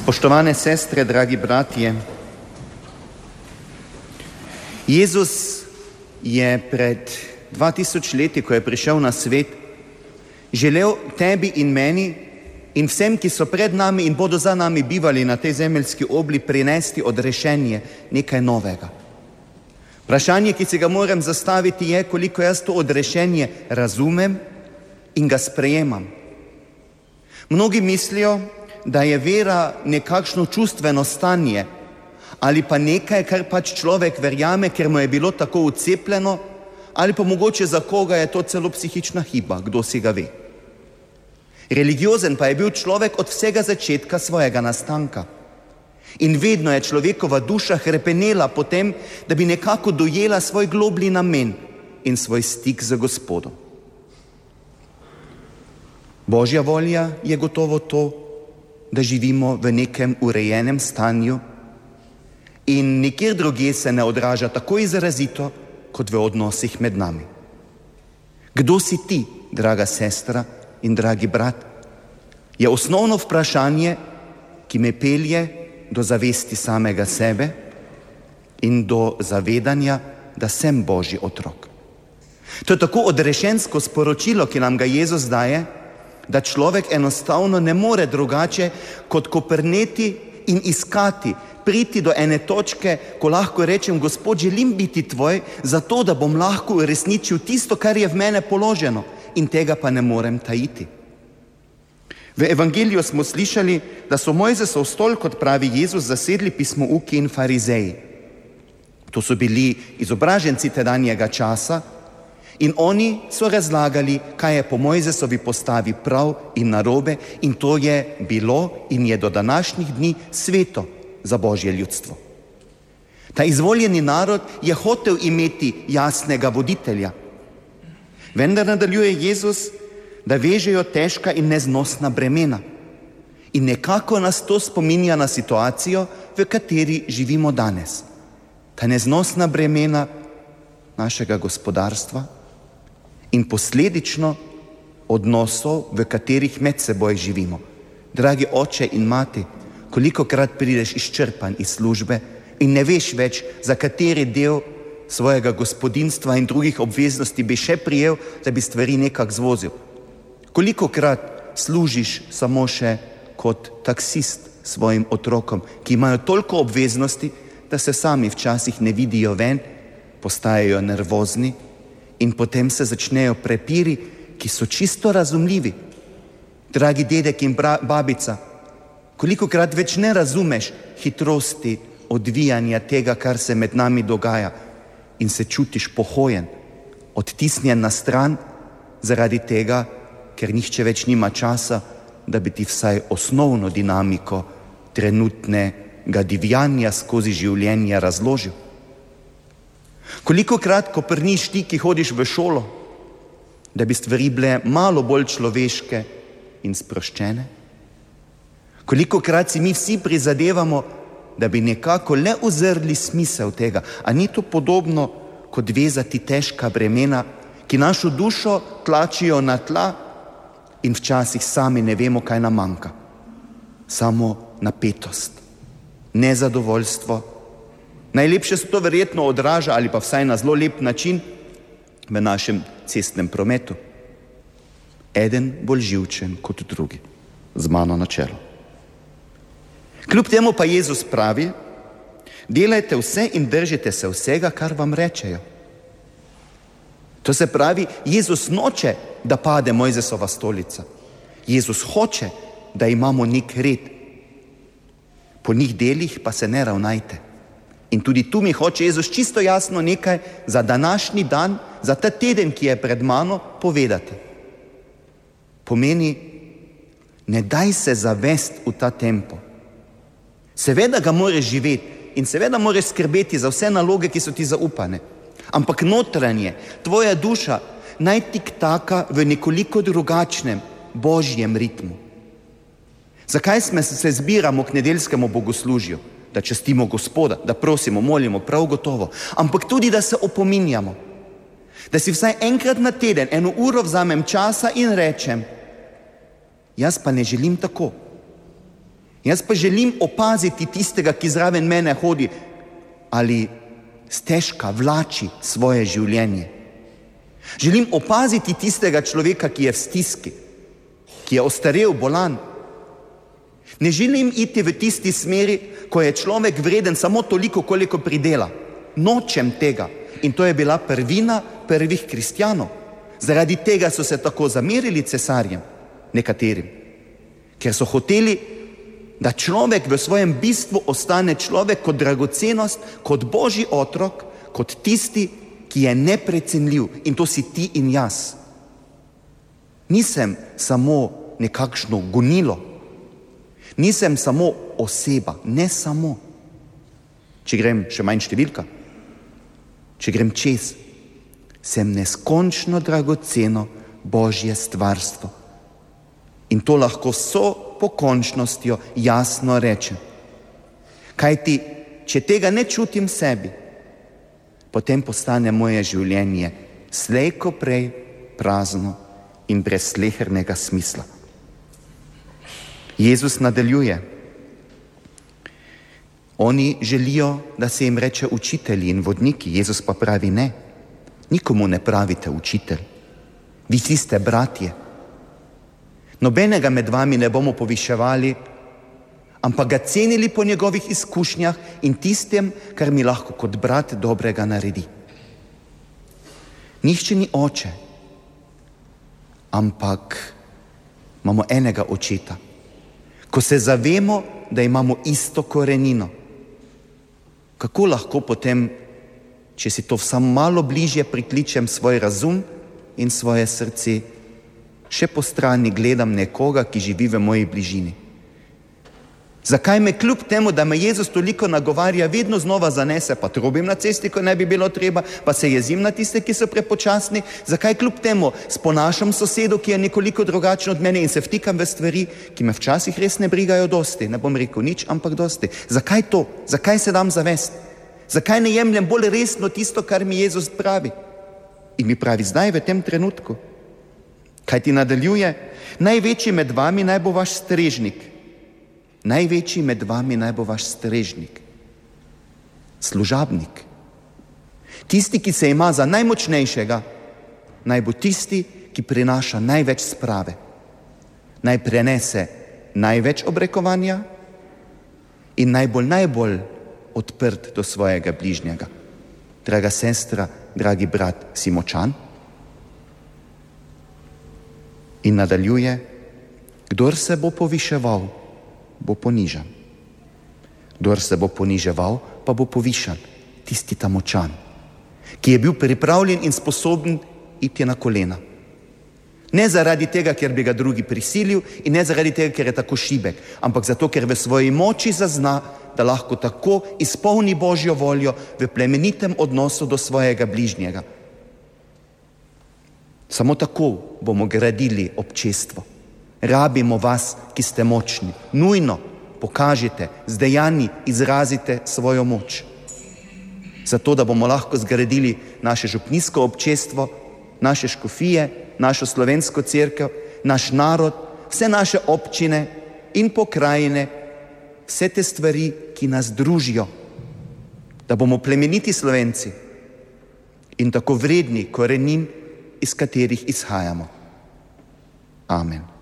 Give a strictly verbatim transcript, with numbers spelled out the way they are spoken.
Spoštovane sestre, dragi bratje, Jezus je pred dva tisoč leti, ko je prišel na svet, želel tebi in meni in vsem, ki so pred nami in bodo za nami bivali na tej zemeljski obli, prinesti odrešenje, nekaj novega. Vprašanje, ki si ga moram zastaviti, je, koliko jaz to odrešenje razumem in ga sprejemam. Mnogi mislijo, da je vera nekakšno čustveno stanje ali pa nekaj, kar pač človek verjame, ker mu je bilo tako ucepljeno, ali pa mogoče za koga je to celo psihična hiba, kdo si ga ve. Religiozen pa je bil človek od vsega začetka svojega nastanka. In vedno je človekova duša hrepenela po tem, da bi nekako dojela svoj globlji namen in svoj stik z Gospodom. Božja volja je gotovo to, da živimo v nekem urejenem stanju in nikjer drugje se ne odraža tako izrazito, kot v odnosih med nami. Kdo si ti, draga sestra in dragi brat, je osnovno vprašanje, ki me pelje do zavesti samega sebe in do zavedanja, da sem Božji otrok. To je tako odrešensko sporočilo, ki nam ga Jezus daje, da človek enostavno ne more drugače, kot koprneti in iskati, priti do ene točke, ko lahko rečem, Gospod, želim biti tvoj, zato da bom lahko uresničil tisto, kar je v mene položeno, in tega pa ne morem tajiti. V evangeliju smo slišali, da so Mojzesov stol, kot pravi Jezus, zasedli pismouki in farizeji. To so bili izobraženci tedanjega časa in oni so razlagali, kaj je po Mojzesovi postavi prav in narobe, in to je bilo in je do današnjih dni sveto za Božje ljudstvo. Ta izvoljeni narod je hotel imeti jasnega voditelja. Vendar nadaljuje Jezus, da vežejo težka in neznosna bremena. In nekako nas to spominja na situacijo, v kateri živimo danes. Ta neznosna bremena našega gospodarstva in posledično odnosov, v katerih med seboj živimo. Dragi oče in mati, kolikokrat prideš izčrpan iz službe in ne veš več, za kateri del svojega gospodinjstva in drugih obveznosti bi še prijel, da bi stvari nekako zvozil. Kolikokrat služiš samo še kot taksist svojim otrokom, ki imajo toliko obveznosti, da se sami včasih ne vidijo ven, postajajo nervozni in potem se začnejo prepiri, ki so čisto razumljivi. Dragi dedek in babica, kolikokrat več ne razumeš hitrosti odvijanja tega, kar se med nami dogaja, in se čutiš pohojen, odtisnjen na stran zaradi tega, ker nihče več nima časa, da bi ti vsaj osnovno dinamiko trenutnega divjanja skozi življenje razložil. Kolikokrat koprniš ti, ki hodiš v šolo, da bi stvari bile malo bolj človeške in sproščene? Kolikokrat si mi vsi prizadevamo, da bi nekako le uzrli smisel tega? A ni to podobno kot vezati težka bremena, ki našo dušo tlačijo na tla in včasih sami ne vemo, kaj nam manjka? Samo napetost, nezadovoljstvo. Najlepše se to verjetno odraža, ali pa vsaj na zelo lep način, v našem cestnem prometu. Eden bolj živčen kot drugi, z mano na čelu. Kljub temu pa Jezus pravi, delajte vse in držite se vsega, kar vam rečejo. To se pravi, Jezus noče, da pade Mojzesova stolica. Jezus hoče, da imamo nek red. Po njih delih pa se ne ravnajte. In tudi tu mi hoče Jezus čisto jasno nekaj za današnji dan, za ta teden, ki je pred mano, povedati. Pomeni, ne daj se zavest v ta tempo. Seveda ga moraš živeti in seveda moraš skrbeti za vse naloge, ki so ti zaupane. Ampak notranje, tvoja duša naj tiktaka v nekoliko drugačnem Božjem ritmu. Zakaj smo se zbiramo k nedeljskemu bogoslužju? Da častimo Gospoda, da prosimo, molimo, prav gotovo. Ampak tudi, da se opominjamo. Da si vsaj enkrat na teden, eno uro vzamem časa in rečem, jaz pa ne želim tako. Jaz pa želim opaziti tistega, ki zraven mene hodi, ali stežka vlači svoje življenje. Želim opaziti tistega človeka, ki je v stiski, ki je ostarel, bolan. Ne želim iti v tisti smeri, ko je človek vreden samo toliko, koliko pridela. Nočem tega. In to je bila prvina prvih kristjanov. Zaradi tega so se tako zamerili cesarjem, nekaterim. Ker so hoteli, da človek v svojem bistvu ostane človek kot dragocenost, kot Božji otrok, kot tisti, ki je neprecenljiv. In to si ti in jaz. Nisem samo nekakšno gonilo. Nisem samo oseba, ne samo. Če grem še manj številka, če grem čez, sem neskončno dragoceno Božje stvarstvo. In to lahko so pokončnostjo jasno rečem. Kajti, če tega ne čutim sebi, potem postane moje življenje slej ko prej prazno in brez slehernega smisla. Jezus nadaljuje. Oni želijo, da se jim reče učitelji in vodniki. Jezus pa pravi ne. Nikomu ne pravite učitelj. Vi vsi ste bratje. Nobenega med vami ne bomo poviševali, ampak ga cenili po njegovih izkušnjah in tistem, kar mi lahko kot brat dobrega naredi. Nihče ni oče, ampak imamo enega očeta. Ko se zavemo, da imamo isto korenino, kako lahko potem, če si to samo malo bližje prikličem svoj razum in svoje srce, še po strani gledam nekoga, ki živi v moji bližini? Zakaj me kljub temu, da me Jezus toliko nagovarja, vedno znova zanese, pa trobim na cesti, ko ne bi bilo treba, pa se jezim na tiste, ki so prepočasni? Zakaj kljub temu sponašam sosedu, ki je nekoliko drugačen od mene in se vtikam v stvari, ki me včasih res ne brigajo dosti? Ne bom rekel nič, ampak dosti. Zakaj to? Zakaj se dam zavest? Zakaj ne jemljem bolj resno tisto, kar mi Jezus pravi? In mi pravi zdaj, v tem trenutku. Kaj ti nadaljuje? Največji med vami naj bo vaš strežnik. Največji med vami naj bo vaš strežnik, služabnik. Tisti, ki se ima za najmočnejšega, naj bo tisti, ki prinaša največ sprave. Naj prenese največ obrekovanja in najbolj, najbolj odprt do svojega bližnjega. Draga sestra, dragi brat, si močan? In nadaljuje, kdor se bo poviševal, bo ponižan. Kdor se bo poniževal, pa bo povišan, tisti ta močan, ki je bil pripravljen in sposoben iti na kolena. Ne zaradi tega, ker bi ga drugi prisilil in ne zaradi tega, ker je tako šibek, ampak zato, ker v svoji moči zazna, da lahko tako izpolni Božjo voljo v plemenitem odnosu do svojega bližnjega. Samo tako bomo gradili občestvo. Rabimo vas, ki ste močni. Nujno pokažite, z dejanji izrazite svojo moč. Zato, da bomo lahko zgradili naše župnijsko občestvo, naše škofije, našo slovensko cerkev, naš narod, vse naše občine in pokrajine, vse te stvari, ki nas družijo. Da bomo plemeniti Slovenci in tako vredni korenin, iz katerih izhajamo. Amen.